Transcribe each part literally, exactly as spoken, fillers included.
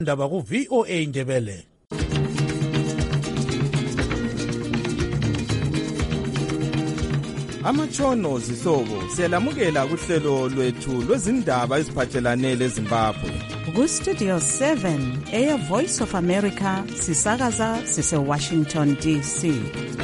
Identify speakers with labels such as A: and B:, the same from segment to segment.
A: Ndaba ku V O A Ndebele.
B: Amatshono zihlobo siyalamukela kuhlelo lwethu lwezindaba eziphathelane leZimbabwe.
C: Ku Studio seven, Air Voice of America, sisakaza sise Washington D C.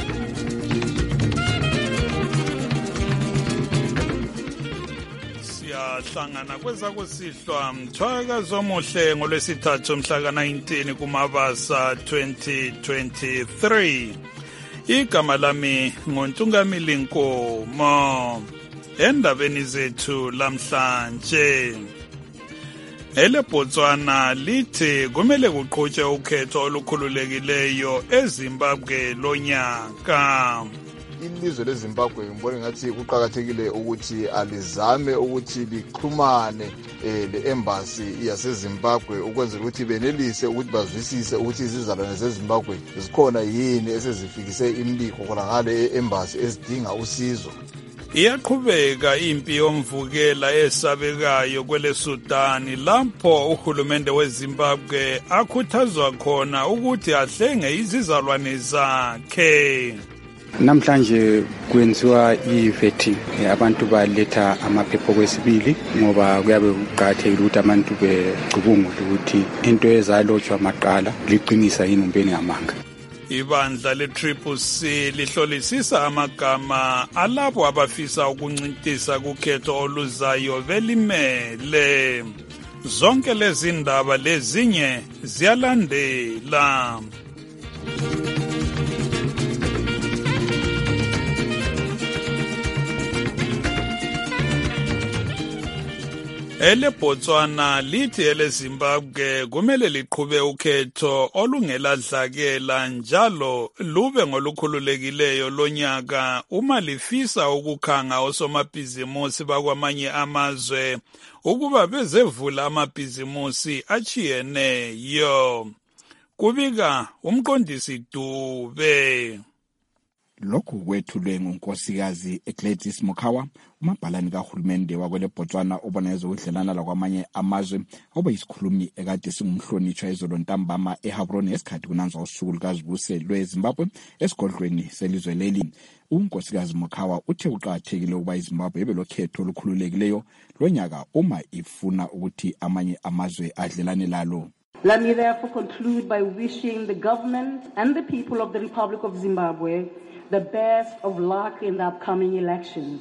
D: Siyahlangana kwezakusihlwa mthwakazi omuhle ngolwesithathu mhla ka nineteen kuMabasa twenty twenty-three. Igama lami ngoNtungamili Nkomo. Endabeni zethu lamhlanje, ele Botswana lithi kumele kuqhutshwe ukhetho olukhululekileyo eZimbabwe lonyaka.
E: Ilizwe leZimbabwe ngibona ngathi kuqhakathekile ukuthi alizame ukuthi lixhumane le-embassy yaseZimbabwe ukwenzela ukuthi benelise ukuthi bazwisise ukuthi izizalwane zeZimbabwe zikhona yini esezifikise imbiko khona ngale e-embassy ezidinga usizo.
D: Iyaqhubeka impi yomvukela esabekayo kwele Sudan lapho uhulumende weZimbabwe akhuthazwa khona ukuthi ahlenge izizalwane zakhe.
F: Namhlanje kwenziwa i-vetting, abantu baletha amaphepha kwesibili ngoba kuyabe kuqakathekile ukuthi abantu becubungule ukuthi into ezalotshwa amaqala liqinisa yini umpeni ngamanga.
D: Ibandla le-Triple C lihlolisisa amagama alabo abafisa ukuncintisa kukhetho oluzayo belimele. Zonke lezi ndaba lezinye ziyalandela. Ele Botswana lithi ele Zimbabwe kumele liqhube ukhetho olungeladlakela njalo lube ngolukhululekileyo lonyaka uma lifisa ukukhanga osomabhizimusi bakwamanye amazwe ukuba bezevula amabhizimusi achiyeneyo. Kubika umqondisi Dube.
G: Lokhu kwethulwe ngunkosikazi Gladys Mukhawa, umabhalani kahulumende wakwele Botswana obona ezokudlelana lakwamanye amazwe obayisikhulumi ekade singumhlonitshwa izolo ntambama eHabroni esikhathi kunanzwa usuku lukazibuse lweZimbabwe esigodlweni selizwe leli. Unkosikazi Mukhawa uthe uqakathekile ukuba iZimbabwe ibe lokhetho olukhululekileyo lonyaka uma ifuna ukuthi amanye amazwe adlelane lalo.
H: Let me therefore conclude by wishing the government and the people of the Republic of Zimbabwe the best of luck in the upcoming elections.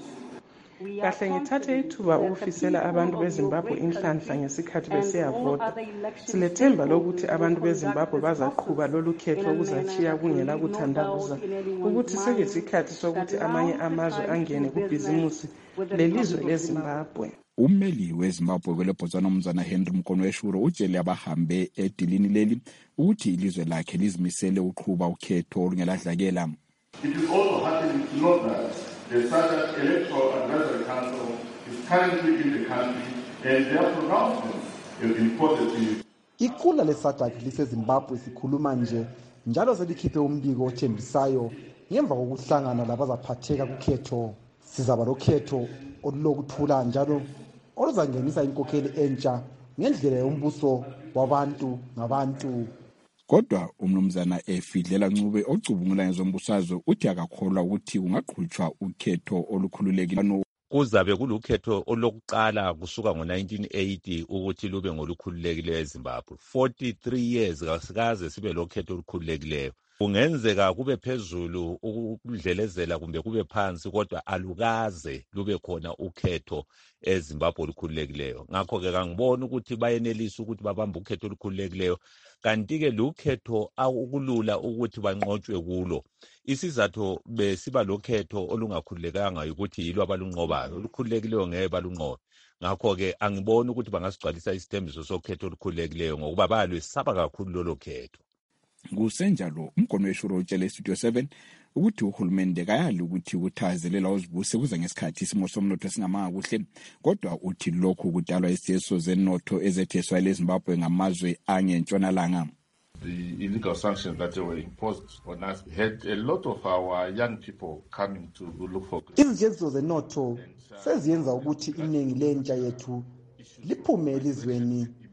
I: Kahle ngithathe ithuba ukufisela abantu beZimbabwe inhlanhla ngesikhathi besiyavota. Silethemba lokuthi abantu beZimbabwe bazaqhuba lolu khetho okuzachiya kungela kuthandabuza ukuthi sekuyisikhathi sokuthi amanye amazwe angene kubhizimusi lelizwe leZimbabwe.
G: Ummeli weZimbabwe kwele Botswana umzana Henry Mkonweshuro utshele abahambe edilini leli ukuthi ilizwe lakhe lizimisele uqhuba ukhetho olungeladlakela.
J: It is also heartening to note that the Southern Electoral Advisory Council is currently in the country and their pronouncements have been positive.
K: Iqula leSADC liseZimbabwe sikhuluma nje njalo selikhiphe umbiko othembisayo ngemva kokuhlangana labazaphatheka kukhetho. Sizaba lokhetho olulokuthula njalo oluzangenisa inkokheli entsha ngendlela yombuso wabantu ngabantu.
G: Kodwa umnumzana eFidlela Ncube ocubungula ngezombusazwe uthi akakholwa ukuthi kungaqhutshwa ukhetho olukhululekileyo.
L: Kuzabe kulukhetho olokuqala kusuka ngo nineteen eighty ukuthi lube ngolukhululekileyo eZimbabwe. forty-three years kasikaze sibe lokhetho olukhululekileyo. Kungenzeka kube phezulu ukudlelezela kumbe kube phansi kodwa alukaze lube khona ukhetho eZimbabwe olukhululekileyo. Ngakho ke ngangibona ukuthi bayenelisa ukuthi babambe ukhetho olukhululekileyo. Kanti ke lukhetho ukulula ukuthi banqotshwe kulo. Isizathu besiba lokhetho olungakhululekanga ukuthi yilo abalunqobayo. Olukhululekileyo ngeke balunqobe. Ngakho ke angibona ukuthi bangasigcwalisa isithembiso sokhetho olukhululekileyo ngokuba bayalwesaba kakhulu lolo khetho.
G: Kusenjalo umkonweshuro utshele Studio seven ukuthi uhulumende kayali ukuthi ukuthazelela uzibuse kuze ngesikhathi isimo somnotho singamanga kuhle, kodwa uthi lokhu kudalwa isijeso zenotho ezetheswa leZimbabwe ngamazwe angentshonalanga.
J: The illegal sanctions that were imposed on us had a lot of our young people coming to look for.
K: Izijezo zenotho seziyenza ukuthi iningi lentsha yethu liphume elizweni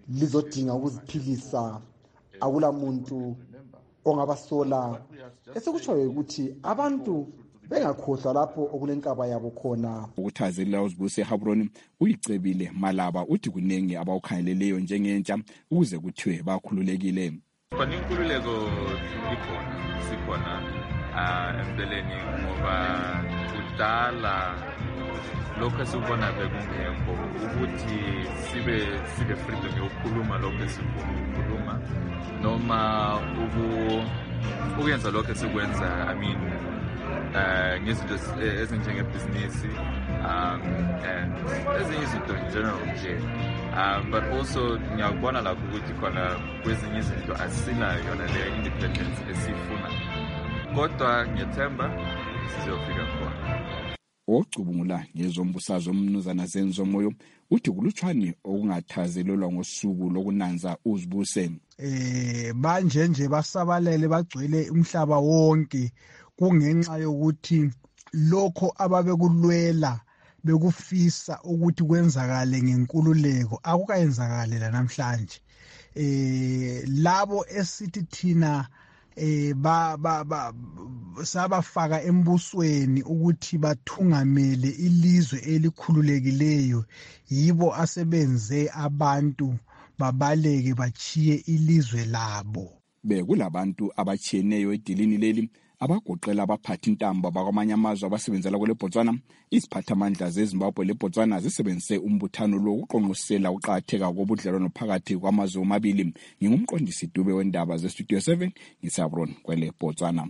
K: lizodinga ukuziphilisa, akula muntu ongabasola. Esekutshoyo ukuthi abantu bengakhohlwa lapho okulenkaba yabo khona.
G: Ukuthazelela uzibuse eHeilbron uyicebile Malaba uthi kunengi abawukhangeleleyo njengentsha ukuze kuthiwe bakhululekile.
M: Khona inkululeko ikhona, sikhona empeleni ngoba kudala lokho esikubona bekungekho ukuthi sibe sibe freedom yokukhuluma lokho esifuna ukukhuluma noma ukuyenza lokho esikwenza. I mean uh ngezinto ezinjengebhizinisi um and ezinye izinto in general nje. Um, but also ngiyakubona lapho ukuthi khona kwezinye izinto asinayo yona le independence esifuna, kodwa ngiyethemba sizofika khona.
G: Ocubungula ngezombusazwe umnumzana Zenzo Moyo uthi kulutshwane okungathazelelwa ngosuku lokunanza uzibuse.
N: Eh manje nje basabalele bagcwele umhlaba wonke kungenxa yokuthi lokho ababekulwela bekufisa ukuthi kwenzakale ngenkululeko akukayenzakale la namhlanje. Eh labo esithi thina eh ba ba, ba sabafaka embusweni ukuthi bathungamele ilizwe elikhululekileyo yibo asebenze abantu babaleke bachiye ilizwe labo.
G: Bekulabantu abachiyeneyo edilini leli abagoqela abaphathi intambo bakwamanye amazwe abasebenzela kule Botswana. Iziphathamandla zeZimbabwe leBotswana zisebenzise umbuthano lo ukuqonqosela uqhatheka kobudlelwano phakathi kwamazwe omabili. Ngingumqondisi Dube wendaba ze Studio seven ngiseHeilbron kwele Botswana.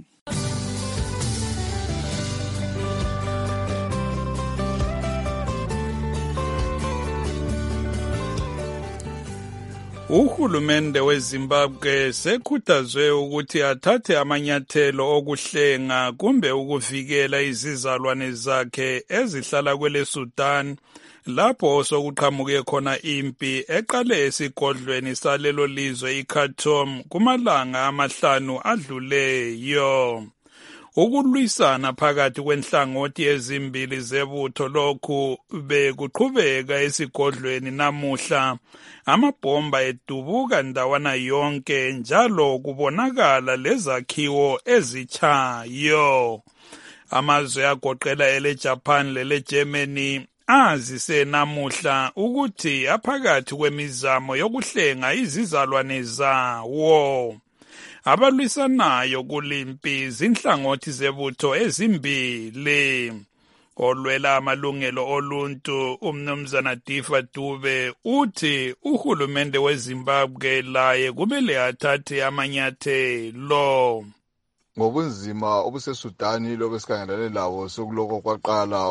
D: Uhulumende weZimbabwe sekhuthazwe ukuthi athathe amanyathelo okuhlenga kumbe ukuvikela izizalwane zakhe ezihlala kwele Sudan lapho sokuqhamuke khona impi eqale esigodlweni salelo lizwe iKhartoum kumalanga amahlanu adluleyo. Ukulwisana phakathi kwenhlangothi ezimbili zebutho lokhu bekuqhubeka esigodlweni namuhla. Amabhomba edubuka ndawana yonke njalo kubonakala lezakhiwo ezitshayo. Amazwe agoqela ele Japan lele Germany azise namuhla ukuthi aphakathi kwemizamo yokuhlenga izizalwane zawo. Abalwisanayo kulimpi zinhlangothi zebutho ezimbili. Olwela amalungelo oluntu umnumzana Difa Dube uthi uhulumende weZimbabwe laye kumele athathe amanyathelo.
E: Ngobunzima obuseSudani lokho esikhangelane lawo sokuloko kwaqala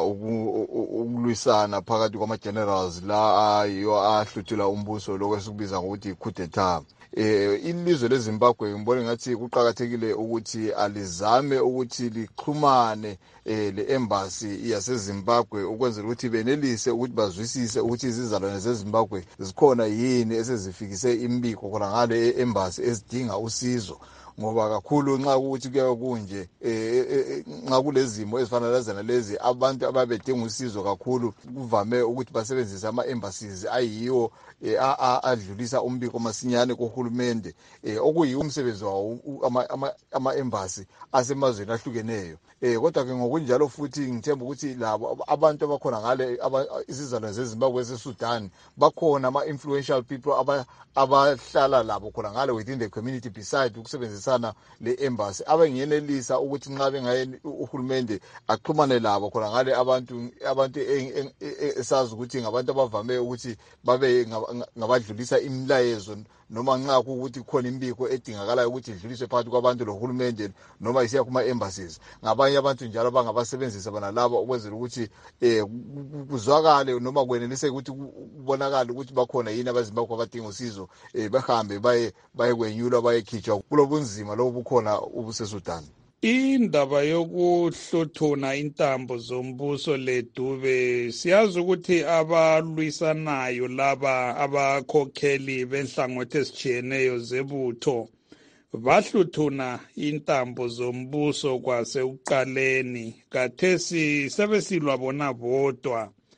E: ukulwisana phakathi kwama-generals la ayiyo ahluthula umbuso lokho esikubiza ngokuthi coup d'etat. Eh ilizwe leZimbabwe ngibona ngathi kuqhakathekile ukuthi alizame ukuthi lixhumane eh le-embassy yaseZimbabwe ukwenzela ukuthi benelise ukuthi bazwisise ukuthi izizalwane zeZimbabwe zikhona yini esezifikise imbiko khona ngale e-embassy ezidinga usizo. Ngoba kakhulu nxa ukuthi kuya kunje eh nxa kulezimo ezifana lazana lezi abantu ababedinga usizo kakhulu kuvame ukuthi basebenzise ama embassies ayiwo adlulisa umbiko masinyane kohulumende okuyiwo umsebenzi wawo ama ama embassy asemazweni ahlukeneyo. Eh kodwa ke ngokunjalo futhi ngithemba ukuthi labo abantu abakhona ngale izizalwane zeZimbabwe eseSudan bakhona ama influential people abahlala labo khona ngale within the community beside ukusebenzisana le embassy abengenelisa ukuthi nxa bengaye uhulumende axhumane labo khona ngale abantu abantu esazi ukuthi ngabantu abavame ukuthi babe ngabadlulisa imilayezo noma nxa ukuthi khona imbiko edingakala ukuthi idluliswe phakathi kwabantu lohulumende noma isiya kuma embassies ngabanye abantu njalo bangabasebenzisa bana labo ukwenzela ukuthi eh kuzwakale noma kwenelise ukuthi kubonakala ukuthi bakhona yini abaZimbabwe abadinga usizo eh bahambe baye baye kwenyulwa bayekhitshwa kulobunzima lobukhona ubuseSudan.
D: Indaba yokuhluthuna intambo zombuso leDube siyazi ukuthi abalwisanayo laba abakhokheli benhlangothi ezijiyeneyo zebutho bahluthuna intambo zombuso kwase uqaleni kathesi sebesilwa bona bodwa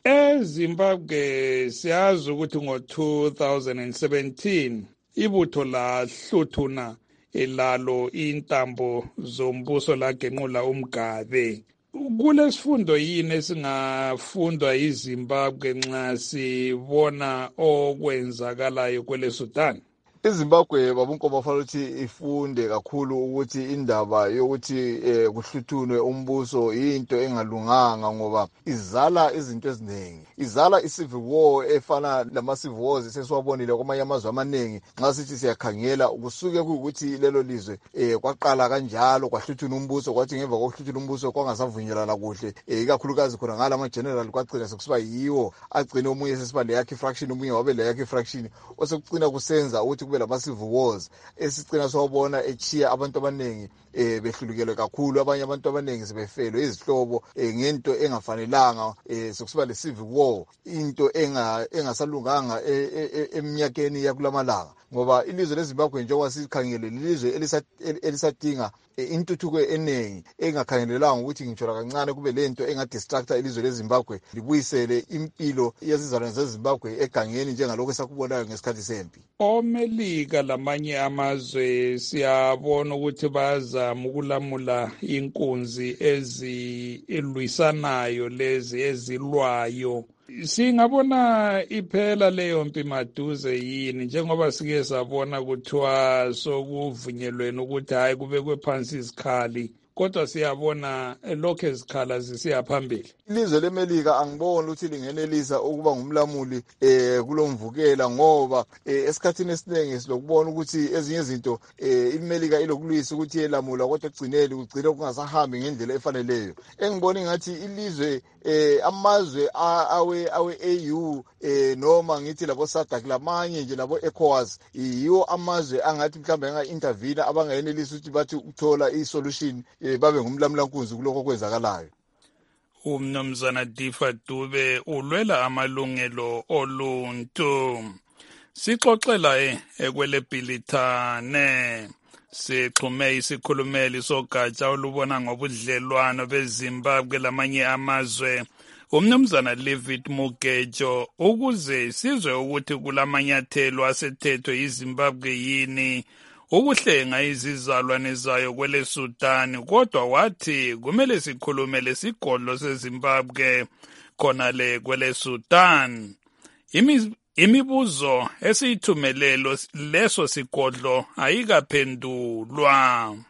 D: eZimbabwe siyazi ukuthi ngo two thousand seventeen ibutho lahluthuna elalo intambo zombuso lagenqula umgabe. Kulesifundo yini esingafundwa yiZimbabwe nxa sibona okwenzakalayo kwele Sudan?
E: iZimbabwe babunkomo fanele ukuthi ifunde kakhulu ukuthi indaba yokuthi eh, kuhluthunwe umbuso into engalunganga ngoba izala izinto eziningi. Izala i-civil war efana lama-civil wars sesiwabonile kwamanye amazwe amaningi nxa sithi siyakhangela kusuke kuyukuthi lelo lizwe eh, kwaqala kanjalo kwahluthuna umbuso kwathi ngemva kokuhluthuna umbuso kwangasavunyelana kuhle eh, ikakhulukazi khona ngala ama-general kwagcina sekusiba yiwo agcine omunye sesiba leyakhe fraction omunye wabe leyakhe fraction osekucina kusenza ukuthi kube lama-civil wars esicina sawubona echiya abantu abaningi eh behlulukelwe kakhulu abanye abantu abaningi sebefelwe izihlobo eh, ngento engafanelanga eh, sokusiba le civil war into enga engasalunganga eminyakeni yakulamalanga ngoba ilizwe leZimbabwe njengoba sikhangele lilizwe elisadinga intuthuko eningi engakhangelelanga ukuthi ngithola kancane kube lento engadistructa ilizwe leZimbabwe libuyisele impilo yezizalwane zeZimbabwe egangeni njengalokho esakubonayo ngesikhathi sempi.
D: OMelika lamanye amazwe siyabona ukuthi bazama ukulamula inkunzi ezilwisanayo lezi ezilwayo. Singabona iphela leyo mpi maduze yini njengoba sike sabona kuthiwa sokuvunyelweni ukuthi hayi kubekwe phansi izikhali kodwa siyabona lokho ezikhala zisiya phambili.
E: Ilizwe leMelika angiboni ukuthi lingenelisa ukuba ngumlamuli eh kulomvukela ngoba eh, esikhathini esiningi silokubona ukuthi ezinye izinto eh, iMelika ilokulwisa ukuthi yelamula kodwa egcineli kugcina kungasahambi ngendlela efaneleyo. Engibona ngathi ilizwe eh, amazwe awe awe A U eh, noma ngithi labo SADC lamanye nje labo ECOWAS yiwo amazwe angathi mhlawumbe enga intervene abangayenelisa ukuthi bathi ukuthola isolution eh, babe ngumlamulankunzi kuloko kwenzakalayo.
D: Umnumzana Difa Dube ulwela amalungelo oluntu. Sixoxela eh ekwelebhilithane sixhume isikhulumeli sogatsha olubona ngobudlelwano beZimbabwe lamanye amazwe umnumzana David Mugejo ukuze sizwe ukuthi kulamanyathelo asethethwe yiZimbabwe yini ukuhlenga izizalwane zayo kwele Sudan kodwa wathi kumele sikhulume lesigodlo seZimbabwe khona le kwele Sudan. Imibuzo esiyithumelelo leso sigodlo ayikaphendulwa.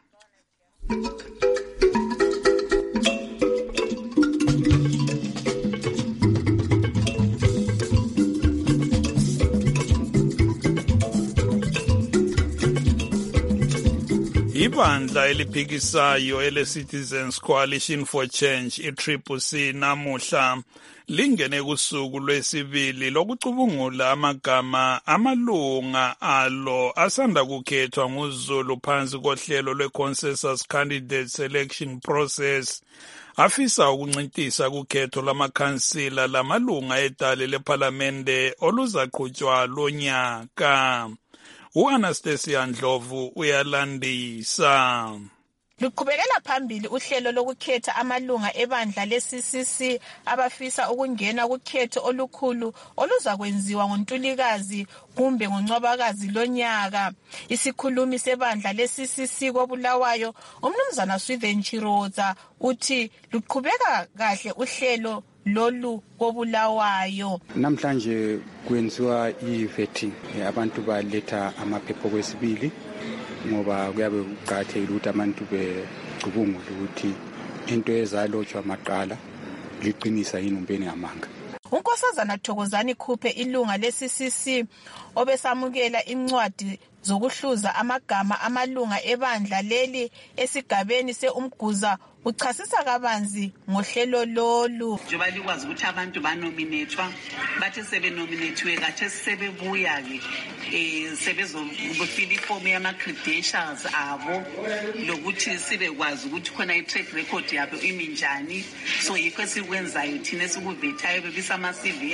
D: Ibandla eliphikisayo ele-Citizens Coalition for Change i-Triple C namuhla lingene kusuku lwesibili lokucubungula amagama amalunga alo asanda kukhethwa nguZulu phansi kohlelo lwe-Consensus Candidate Selection Process afisa ukuncintisa kukhetho lwamakhansila lamalunga edale lephalamende oluzaqhutshwa lonyaka. U-Anastasia Ndlovu uyalandisa.
O: Luqhubekela phambili uhlelo lokukhetha amalunga ebandla le-C C C abafisa ukungena kukhetho olukhulu oluzakwenziwa ngoNtulikazi kumbe ngoNcwabakazi lonyaka. Isikhulumi sebandla le-C C C koBulawayo umnumzana Swithen Chiroza uthi luqhubeka kahle uhlelo lolu koBulawayo.
F: Namhlanje kwenziwa i-vetting abantu baletha amaphepha kwesibili ngoba kuyabe kuqhathekile ukuthi abantu becubungule ukuthi into ezalotshwa maqala liqinisa yini umpeni ngamanga.
O: uNkosazana Thokozani Khuphe ilunga le-C C C obesamukela incwadi zokuhluza amagama amalunga ebandla leli esigabeni se-Umguza uchasisa kabanzi ngohlelo lolu.
P: Njengoba likwazi ukuthi abantu banominethwa bathe sebenominethiwe kathi sebebuya ke eh sebezofila ifomu yama-credentials abo lokuthi sibekwazi ukuthi khona i-track record yabo iminjani so yikho esikwenzayo thina esikuvethayo bebisa ama-C V yabo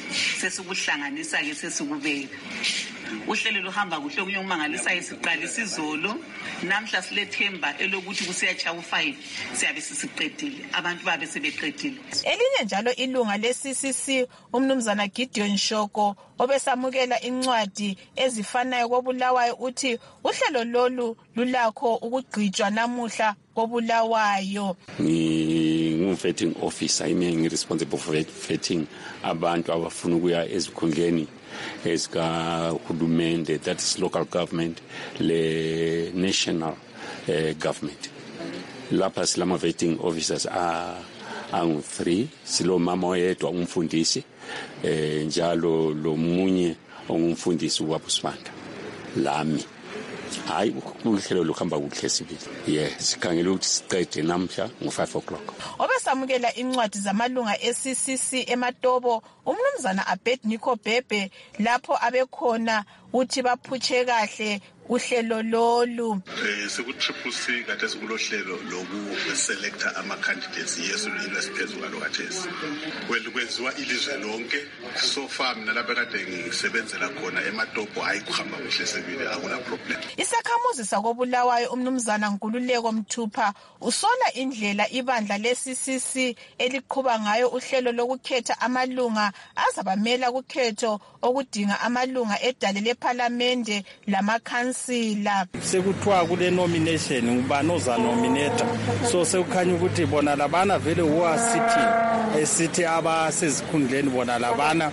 P: sesikuhlanganisa ke sesikubeka. Uhlelo luhamba kuhle kunye umangalisa isiqalisa izolo namhla silethemba elokuthi kusiyacha u5 siyabe sisiqedile abantu babe sebeqedile.
O: Elinye njalo ilunga le-C C C umnumzana Gideon Shoko obesamukela incwadi ezifanayo koBulawayo uthi uhlelo lolu lulakho ukugcijwa namuhla koBulawayo.
Q: Ngi-vetting officer, imi ngi-responsible for vetting abantu abafuna ukuya ezikhundleni ezikahulumende, that is local government, le national uh, government. Lapha silama vetting officers are angu three, silo mama oyedwa umfundisi eh njalo lo munye ongumfundisi wabusibanda lami. Hayi uhlelo lukhamba kuhle sibili. Yes, sikhangela ukuthi siqede namhla ngo-five o'clock.
O: Obesamukela incwadi zamalunga e-C C C eMatobo umnumzana Abednego Bhebhe lapho abekhona uthi baphutshe kahle uhlelo lolu.
R: Eh seku-triple C kade sikulohlelo loku selector ama candidates yesu ilesiphezulu kalokathesi. Kwenziwa ilizwe lonke so far mina lapha kade ngisebenzela khona eMatobo hayi kuhamba kuhle sebile akuna problem.
O: Isakhamuzi sakoBulawayo umnumzana Nkululeko Mthupha usola indlela ibandla le-C C C eliqhuba ngayo uhlelo lokukhetha amalunga azabamela kukhetho okudinga amalunga edale leParliament lamakhansila.
S: Sekuthiwa kule nomination ngubani oza nominate, so sekukhanya ukuthi bona labana vele wa sitting esithi abasezikhundleni bona labana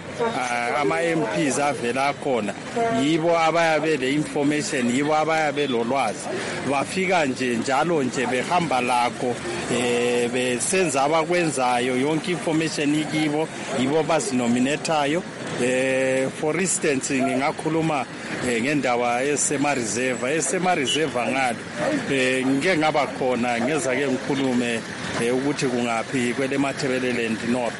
S: ama M Ps avela khona yibo abayabe le information, yibo abayabe lolwazi, bafika nje njalo nje behamba lakho eh besenza abakwenzayo yonke information ikibo, yibo bazinominatayo. Eh for instance ngingakhuluma ngendaba esema reserve esema reserve ngalo eh ngeke ngaba khona ngeza ke ngikhulume ukuthi kungapi kwele Matabeleland North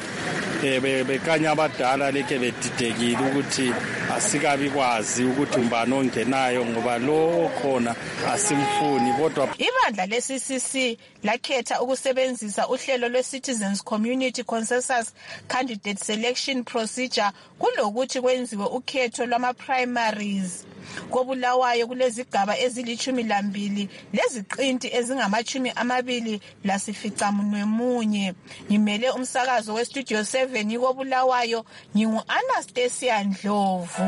S: eh bekanya abadala leke bedidekile ukuthi asikabi kwazi ukuthi umbani ongenayo ngoba lo khona asimfuni kodwa
O: ibandla le-C C C lakhetha ukusebenzisa uhlelo lwe-Citizens Community Consensus Candidate Selection Procedure kulokuthi kwenziwe ukhetho lwama-primaries. KoBulawayo kulezigaba ezilithumi lambili leziqinti ezingamachumi amabili lasificamunwe munye. Ngimele umsakazo we-Studio seven koBulawayo ngingu-Anastasia Ndlovu.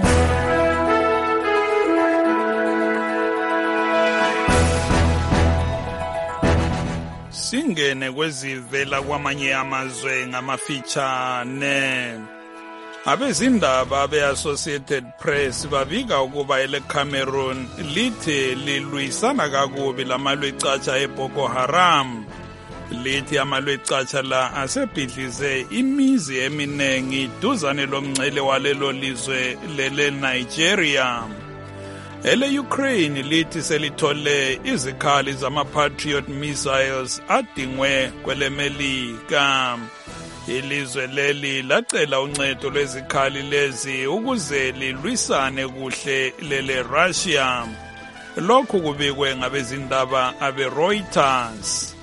D: Singene kwezivela kwamanye amazwe ngamafitshane. Abezindaba be-Associated Press babika ukuba ele Cameroon lithe lilwisana kakubi lamalwecatsha eBoko Haram. Lithi amalwecatsha la asebhidlize imizi eminengi duzane lomngcele walelo lizwe lele Nigeria. Ele Ukraine lithi selithole izikhali zama-Patriot missiles adingwe kwele Melika. Ilizwe leli lacela uncedo lwezikhali lezi ukuze lilwisane kuhle lele Russia. Lokhu kubikwe ngabezindaba abe Reuters.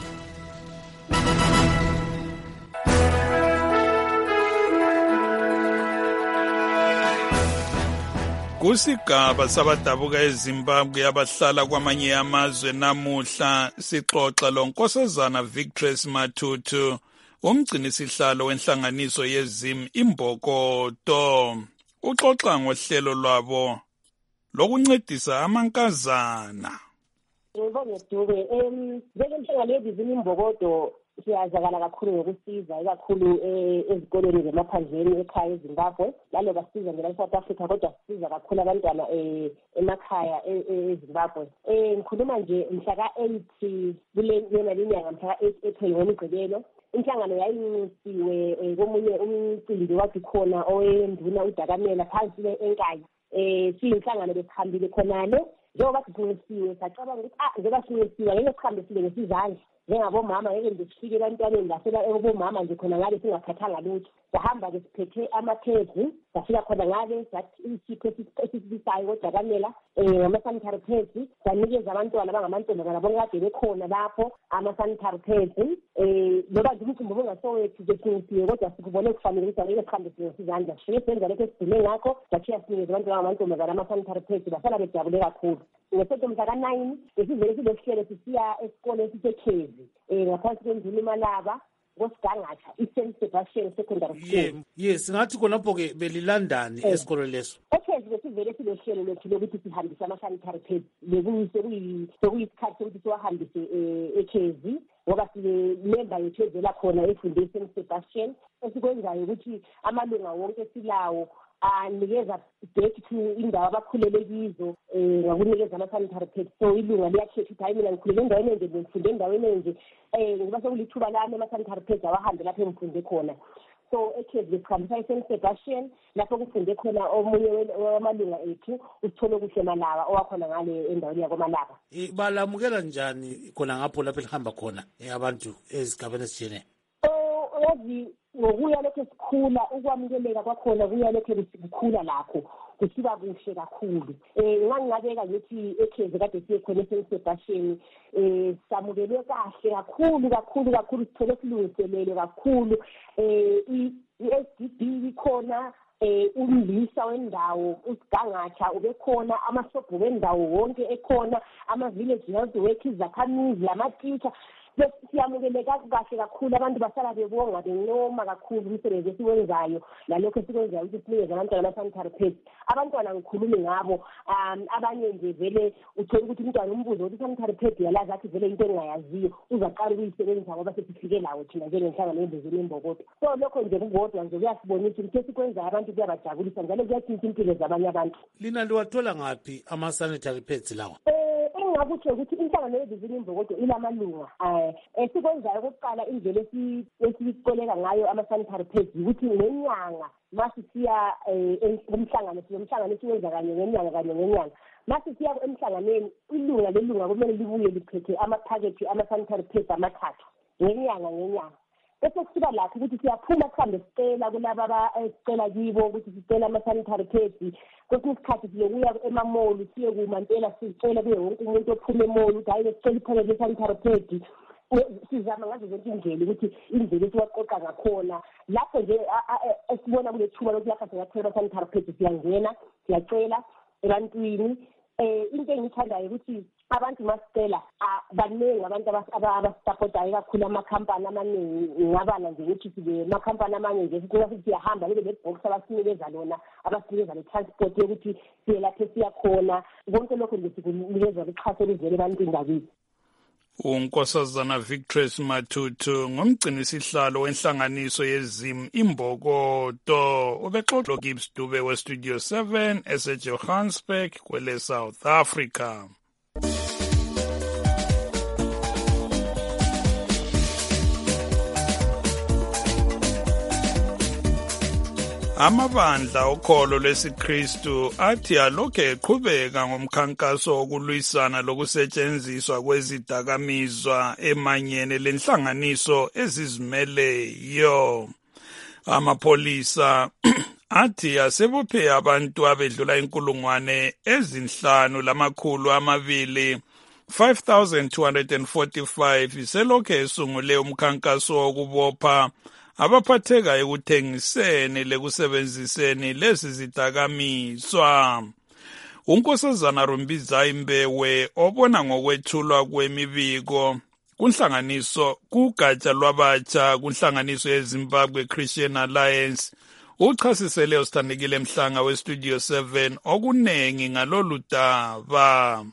D: Kusigaba sabadabuka eZimbabwe abahlala kwamanye amazwe namuhla sixoxa lonkosazana Victress Matutu umgcinisihlalo wenhlanganiso yezim Imbokodo. Uxoxa ngohlelo lwabo lokuncedisa amankazana.
T: Ngibonge Dube em njengenhlangano yezim Imbokodo siyazakala kakhulu ngokusiza ikakhulu ezikoleni zemaphandleni ekhaya eZimbabwe. Lalo basiza ngela South Africa kodwa sisiza kakhulu abantwana emakhaya eZimbabwe. Eh ngikhuluma nje mhla ka eight kule yona linyanga mhla ka eight April ngomgqibelo. Inhlangano yayinxusiwe komunye umcimbi wathi khona owenduna uDakamela phansi eNkayi. Eh siyinhlangano besihambile khonale njengoba sinxusiwe sacabanga ukuthi ah njengoba sinxusiwe ngeke sihambe sile ngesizandla njengabomama ngeke ndifike ebantwaneni lasela ebomama nje khona ngale singakhathanga lutho. Sahamba-ke siphethe amaphezi safika khona ngale sathi isipho esisibisayo kodwa kanela um ngama-sanitary pads sanikeza abantwana abangamantombazana bonke kade bekhona lapho ama-sanitary pads um noba nje umthimba bongasowethu besingisiwe kodwa sikubone kufanele ukuthi angeke sihambe singenisa izandla sifike senza lokho esidile ngakho sathiya sinikeza abantwana abangamantombazana ama-sanitary pads bahlala bejabule kakhulu. Ngesoto mhla ka-nine besivele silohlelo sisiya esikoleni sisekhezi um ngaphansi kwenduna imalaba ngosigangatha i-Saint Sebastian Secondary School.
A: Yes, ngathi khonapho-ke belilandani esikoleni leso?
T: Ekhezi besivele silohlelo lethu lokuthi sihambise ama-sanitary pads bekuyisikhathi sokuthi siwahambise ekhezi ngoba sinemba yethu evela khona efunde i-Saint Sebastian esikwenzayo ukuthi amalunga wonke silawo anikeza date to indawo abakhulele kizo um ngakunikeza ama-sanitary pads. So ilunga liyakhetha ukuthi hayi mina ngikhulele endaweni enje ngifunde endaweni enje um ngoba sekulithuba lami ama-sanitary pads awahambe lapho engifunde khona. So ekhezi besihambisa i-Saint Sebastian lapho kufunde khona omunye wamalunga ethu usithole kuhle Malaba owakhona ngale endaweni yakoMalaba.
A: Balamukela njani khona ngapho lapho elihamba khona abantu ezigabeni ezitshiyeneyo?
T: Yazi ngokuya lokho sikhula ukwamukeleka kwakhona kuya lokho sikhula lakho kusiba kuhle kakhulu. Eh ngangingabeka ngithi ekhezi kade siye khona eSaint Sebastian eh samukelwe kahle kakhulu kakhulu kakhulu sithole silungiselele kakhulu eh i-S D B ikhona eh umlisa wendawo usigangatha ubekhona amasobho wendawo wonke ekhona ama-village health workers zakhamizi lama-teacher siyamukeleka kahle kakhulu abantu basala bebonga benoma kakhulu umsebenzi esiwenzayo lalokho esikwenzayo ukuthi sinikeze abantwana ama-sanitary pads. Abantwana ngikhulume ngabo um abanye nje vele uthole ukuthi umntwana umbuzo ukuthi i-sanitary pad yalazi athi vele into engingayaziyo uzaqala ukuyisebenzisa ngoba sesifike lawo thina njengenhlangano yembezweni embokodo. So lokho nje kukodwa nje kuyasibonisa ukuthi esikwenzayo abantu kuyabajabulisa njalo kuyathinta impilo zabanye abantu.
A: Lina liwathola ngaphi ama-sanitary pads lawa?
T: Engakutsho ukuthi inhlangano yembezweni embokodo ilamalunga um esikwenzayo okokuqala indlela esikoleka ngayo ama-sanitary pads ukuthi ngenyanga masisiya emhlangano sinomhlangano esiwenza kanye ngenyanga kanye ngenyanga masisiya emhlanganeni ilunga lelunga kumele libuye liphethe amaphakethi ama-sanitary pads amathathu ngenyanga ngenyanga. Bese kusiba lakho ukuthi siyaphuma sihambe sicela kulaba abasicela kibo ukuthi sicela ama-sanitary pads. Kwesinye isikhathi siyokuya emamolu siye kumantela sicela kuye wonke umuntu ophuma emolu ukuthi hayi sicela iphakethe le-sanitary pads. Sizama ngazo zonke indlela ukuthi indlela esiwaqoqa ngakhona lapho nje esibona kule thuba lokuthi lapha singathola ama-sanitary pads siyangena siyacela ebantwini. Um into engiyithandayo ukuthi abantu masicela baningi abantu abasisapotayo kakhulu amakhampani amaningi ngabala nje ukuthi sibe amakhampani amanye nje sicela ukuthi siyahamba kube le-box abasinikeza lona abasinikeza le-transport yokuthi siye lapho siyakhona konke lokho nje sikunikeza uxhaso oluvela ebantwini bakithi.
D: uNkosazana Victress Matutu ngumgcini sihlalo wenhlanganiso yezim imbokodo ubexoxa Gibbs Dube we Studio seven eseJohannesburg kwele South Africa. Amabandla okholo lesiKristu athi alokhe eqhubeka ngomkhankaso wokulwisana lokusetshenziswa kwezidakamizwa emanyene lenhlanganiso ezizimeleyo. Amapolisa athi asebophe abantu abedlula inkulungwane ezinhlanu lamakhulu amabili five thousand two hundred forty-five selokhe esungule umkhankaso wokubopha abaphatheka ekuthengiseni lekusebenziseni lezi zidakamizwa. uNkosazana Rumbiza Imbewe obona ngokwethulwa kwemibiko kunhlanganiso kugatsha lwabatsha kunhlanganiso yeZimbabwe Christian Alliance uchasisele usithandekile Mhlanga we Studio seven okunengi ngalolu daba.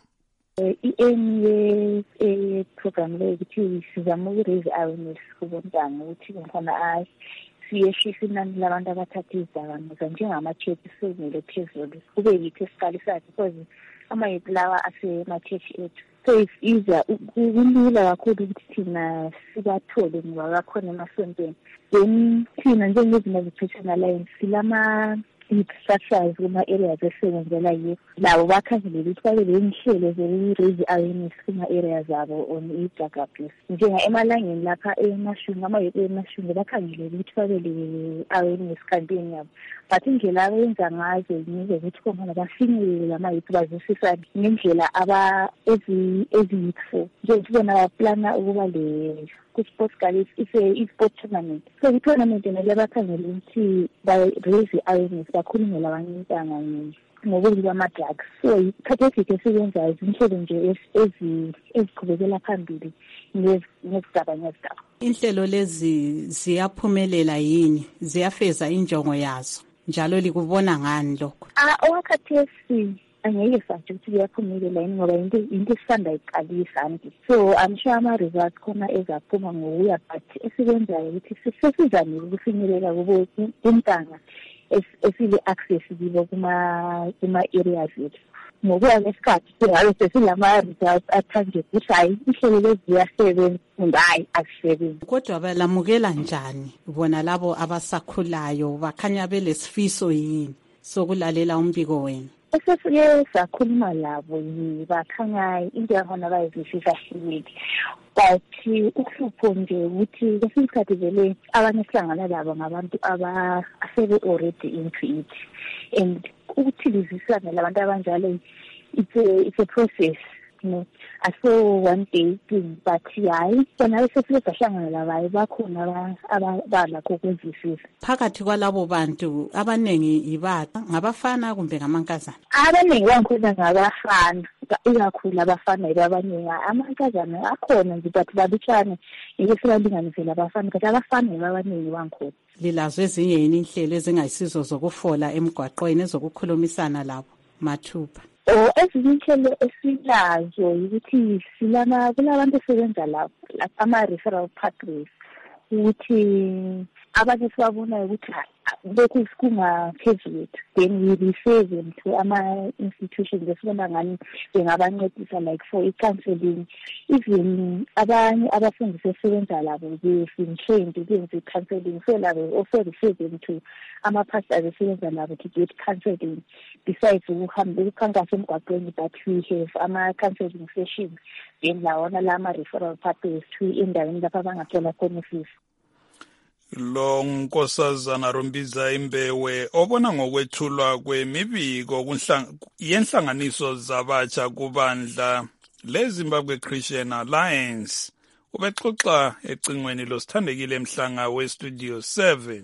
U: I-aim ye-program leyo ukuthi sizama ukuraise awareness kubontanga ukuthi khona siyehlisa inani labantu abathatha izidakamizwa njengama-chechi sezimele phezulu kube yitho esiqalisayo because ama-youth lawa asema-chechi ethu. So it's easier kulula kakhulu ukuthi thina sibathole ngoba bakhona emasontweni. Then thina njengezimo ze-Christian Alliance silama i-structures kuma-areas esebenzela yiwo labo bakhangelele ukuthi babe ley'nhlelo zoku-raise awareness kuma-areas abo on i-drug abuse. Njenga emalangeni lapha emashumi amayeko emashumi bakhangelele ukuthi babe le-awareness campaign yabo, but indlela abenza ngazo yizo ukuthi khona bafinyelele lama-youth bazwisisane ngendlela aba ezi-youthful. Njengokuthi bona baplana ukuba le ku-sports gala i-sport tournament. So i-tournament nale bakhangele ukuthi ba-raise i-awareness bakhulume labanye intanga ngobubi bama-drugs. So ikhathi esithe esikwenzayo izinhlelo nje eziqhubekela phambili ngezigaba ngezigaba.
C: Inhlelo lezi ziyaphumelela yini? Ziyafeza injongo yazo? Njalo likubona ngani lokho?
U: Ah, owakhathesi angeke sathi ukuthi kuyaphumelela yini ngoba into into esisanda iqalisa anti. So I'm sure ama-results khona ezaphuma ngokuya, but esikwenzayo ukuthi sesizamile ukufinyelela kubo kuntanga esile-access kibo kuma-areas ethu. Ngokuya ngesikhathi singabe sesilama-results athanje ukuthi hayi inhlelo lezi ziyasebenza kumbe hayi azisebenzi.
C: Kodwa balamukela njani bona labo abasakhulayo bakhanya belesifiso yini sokulalela umbiko wenu?
U: Esesike sakhuluma labo bakhanya into yakhona bayizwisisa hlukile, but ukuhlupho nje ukuthi kwesinye isikhathi vele abanye sihlangana labo ngabantu asebe-already into it, and ukuthilizisana labantu abanjalo it's a, it's a process, you know. Aso one day thing, but hayi bona sesike sahlangana labayo bakhona abalakho ukuzwisisa.
C: Phakathi kwalabo bantu abanengi ibata ngabafana kumbe ngamankazana?
U: Abanengi bankhona ngabafana, ikakhulu abafana abaningi. Amankazana akhona nje but babitshane ngeke sibalinganisele abafana, kodwa abafana abaningi bankhona.
C: Lilazo ezinye yini inhlelo ezingayisizo zokufola emgwaqweni ezokukhulumisana labo mathupha?
U: Oh, ezinye inhlelo esilazo ukuthi silana kulabantu esebenza lapho ama-referral pathways ukuthi abanye sibabonayo ukuthi lokhu kungaphezulu, then we refer them to ama-institutions esibona ngani bengabancedisa like for i-counseling. Even abanye abafundi sesebenza labo they've been trained ukwenza i-counseling, so labo also refer them to ama-pastors esebenza labo to get counseling besides ukukhankasa emgwaqweni, but we have ama-counseling sessions then lawona la ama-referral pathways to endaweni lapho abangathola khona usizo.
D: Lo nkosazana Rumbiza Imbewe obona ngokwethulwa kwemibiko yenhlanganiso zabatsha kubandla leZimbabwe Christian Alliance ubexoxa ecingweni losithandekile emhlanga westudio seven.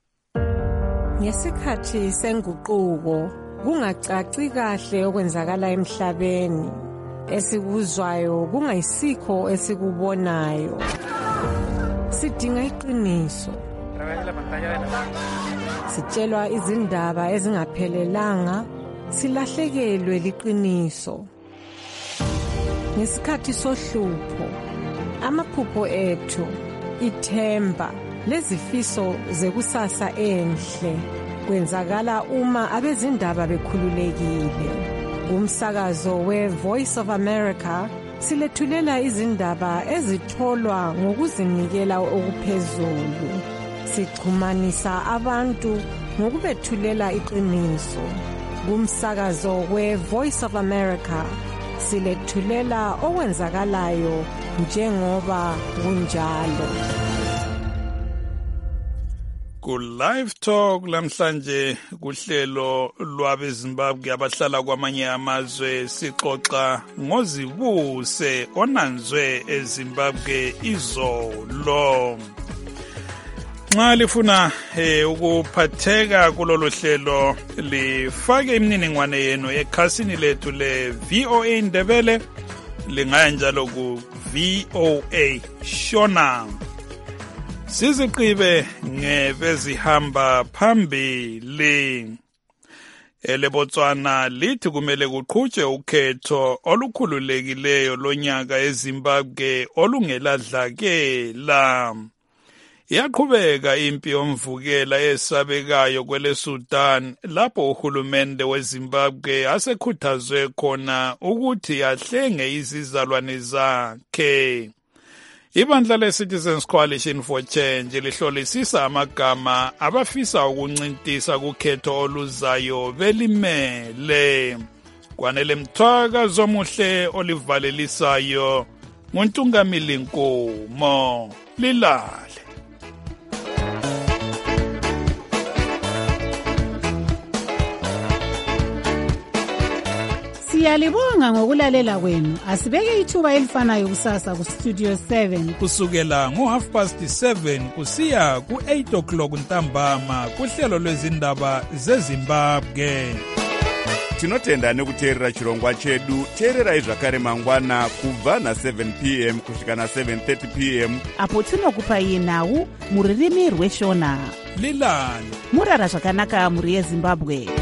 B: Ngesikhathi senguquko kungacaci kahle okwenzakala emhlabeni, esikuzwayo kungayisikho esikubonayo. Sidinga iqiniso. Sitshelwa izindaba ezingaphelelanga, silahlekelwe liqiniso. Ngesikhathi sohlupho, amaphupho ethu, ithemba, lezifiso zekusasa enhle kwenzakala uma abezindaba bekhululekile. Umsakazo we-Voice of America silethulela izindaba ezitholwa ngokuzinikela okuphezulu. Sichumanisa abantu ngokubethulela iqiniso. Kumsakazo we-Voice of America silethulela okwenzakalayo njengoba kunjalo.
D: Ku live talk lamhlanje kuhlelo lwabeZimbabwe abahlala kwamanye amazwe sixoxa ngozibuse onanzwe eZimbabwe izolo. Nxa lifuna eh, ukuphatheka kulolu hlelo lifake imininingwane yenu ekhasini lethu le V O A Ndebele, lingaya njalo ku V O A Shona. Siziqibe ngebezihamba phambili. EleBotswana lithi kumele kuqhutshwe ukhetho olukhululekileyo lonyaka eZimbabwe olungeladlakela. Iyaqhubeka impi yomvukela esabekayo kwele Sudan lapho uhulumende weZimbabwe asekhuthazwe khona ukuthi ahlenge izizalwane zakhe. Ibandla le-Citizens Coalition for Change lihlolisisa amagama abafisa ukuncintisa kukhetho oluzayo belimele. Kwanele Mthwaka Zomuhle olivalelisayo nguNtungamili Nkomo. Lilale.
C: Siyalibonga ngokulalela kwenu. Asibeke ithuba elifanayo kusasa ku Studio seven
D: kusukela ngo half past seven kusiya ku eight o'clock ntambama kuhlelo lwezindaba zeZimbabwe.
H: Tinotenda nekuteerera chirongwa chedu. Teererai zvakare mangwana kubva na seven p m kusvika na seven thirty p m
V: apo tinokupai nhau muririmi rweshona.
D: Lilani
V: murara zvakanaka muri yeZimbabwe.